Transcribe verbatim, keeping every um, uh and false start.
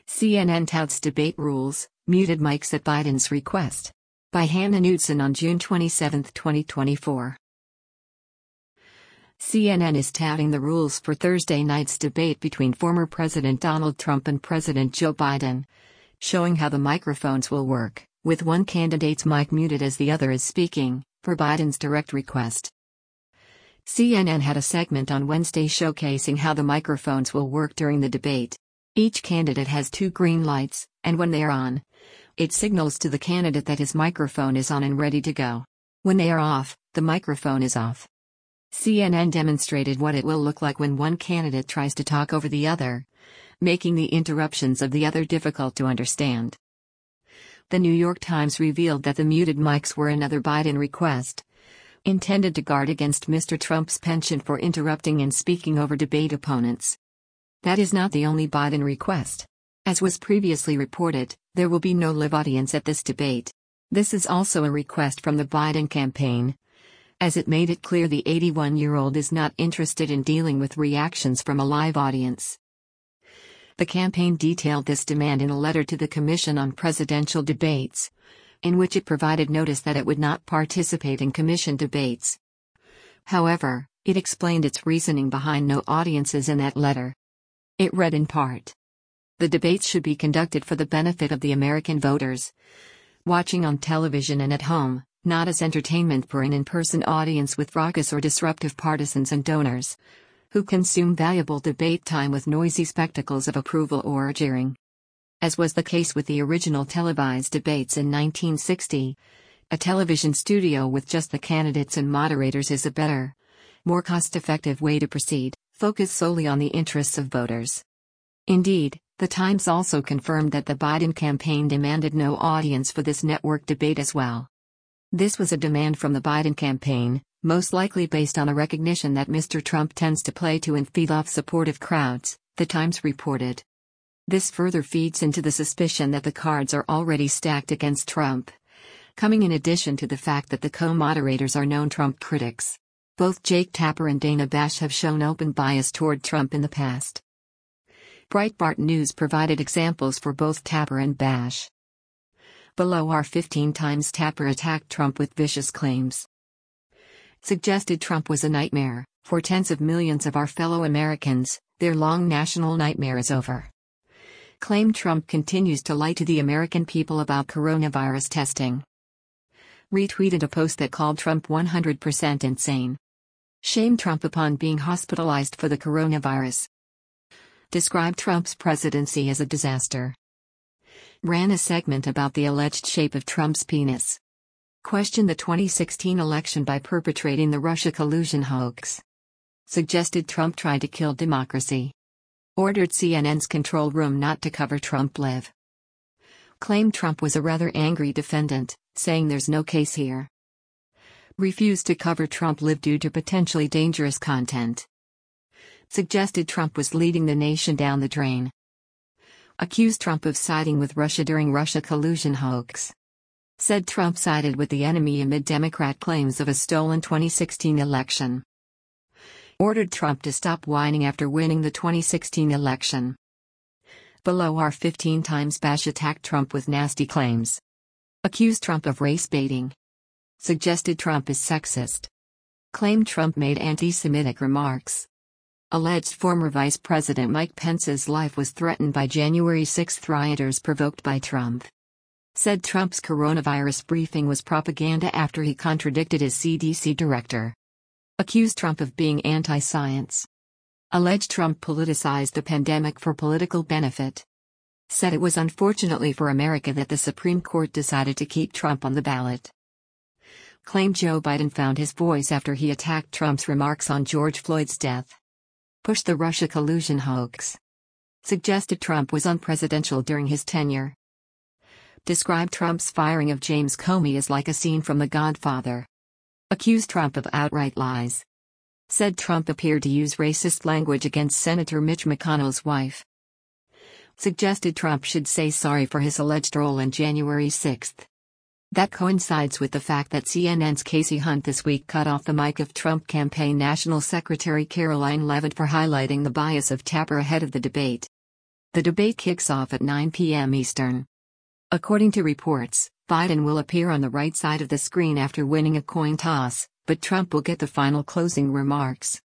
C N N touts debate rules, muted mics at Biden's request. By Hannah Knudsen on June twenty-seventh, twenty twenty-four. C N N is touting the rules for Thursday night's debate between former President Donald Trump and President Joe Biden, showing how the microphones will work, with one candidate's mic muted as the other is speaking, per Biden's direct request. C N N had a segment on Wednesday showcasing how the microphones will work during the debate. Each candidate has two green lights, and when they are on, it signals to the candidate that his microphone is on and ready to go. When they are off, the microphone is off. C N N demonstrated what it will look like when one candidate tries to talk over the other, making the interruptions of the other difficult to understand. The New York Times revealed that the muted mics were another Biden request, intended to guard against Mister Trump's penchant for interrupting and speaking over debate opponents. That is not the only Biden request. As was previously reported, there will be no live audience at this debate. This is also a request from the Biden campaign, as it made it clear the eighty-one-year-old is not interested in dealing with reactions from a live audience. The campaign detailed this demand in a letter to the Commission on Presidential Debates, in which it provided notice that it would not participate in commission debates. However, it explained its reasoning behind no audiences in that letter. It read in part: the debates should be conducted for the benefit of the American voters, watching on television and at home, not as entertainment for an in-person audience with raucous or disruptive partisans and donors, who consume valuable debate time with noisy spectacles of approval or jeering. As was the case with the original televised debates in nineteen sixty, a television studio with just the candidates and moderators is a better, more cost-effective way to proceed, focus solely on the interests of voters. Indeed, the Times also confirmed that the Biden campaign demanded no audience for this network debate as well. This was a demand from the Biden campaign, most likely based on a recognition that Mister Trump tends to play to and feed off supportive crowds, the Times reported. This further feeds into the suspicion that the cards are already stacked against Trump, coming in addition to the fact that the co-moderators are known Trump critics. Both Jake Tapper and Dana Bash have shown open bias toward Trump in the past. Breitbart News provided examples for both Tapper and Bash. Below are fifteen times Tapper attacked Trump with vicious claims. Suggested Trump was a nightmare. For tens of millions of our fellow Americans, their long national nightmare is over. Claimed Trump continues to lie to the American people about coronavirus testing. Retweeted a post that called Trump one hundred percent insane. Shamed Trump upon being hospitalized for the coronavirus. Described Trump's presidency as a disaster. Ran a segment about the alleged shape of Trump's penis. Questioned the twenty sixteen election by perpetrating the Russia collusion hoax. Suggested Trump tried to kill democracy. Ordered C N N's control room not to cover Trump live. Claimed Trump was a rather angry defendant, saying there's no case here. Refused to cover Trump live due to potentially dangerous content. Suggested Trump was leading the nation down the drain. Accused Trump of siding with Russia during Russia collusion hoax. Said Trump sided with the enemy amid Democrat claims of a stolen twenty sixteen election. Ordered Trump to stop whining after winning the twenty sixteen election. Below are fifteen times Bash attacked Trump with nasty claims. Accused Trump of race baiting. Suggested Trump is sexist. Claimed Trump made anti-Semitic remarks. Alleged former Vice President Mike Pence's life was threatened by January sixth rioters provoked by Trump. Said Trump's coronavirus briefing was propaganda after he contradicted his C D C director. Accused Trump of being anti-science. Alleged Trump politicized the pandemic for political benefit. Said it was unfortunately for America that the Supreme Court decided to keep Trump on the ballot. Claimed Joe Biden found his voice after he attacked Trump's remarks on George Floyd's death. Pushed the Russia collusion hoax. Suggested Trump was unpresidential during his tenure. Described Trump's firing of James Comey as like a scene from The Godfather. Accused Trump of outright lies. Said Trump appeared to use racist language against Senator Mitch McConnell's wife. Suggested Trump should say sorry for his alleged role in January sixth. That coincides with the fact that C N N's Casey Hunt this week cut off the mic of Trump campaign National Secretary Caroline Leavitt for highlighting the bias of Tapper ahead of the debate. The debate kicks off at nine p m Eastern. According to reports, Biden will appear on the right side of the screen after winning a coin toss, but Trump will get the final closing remarks.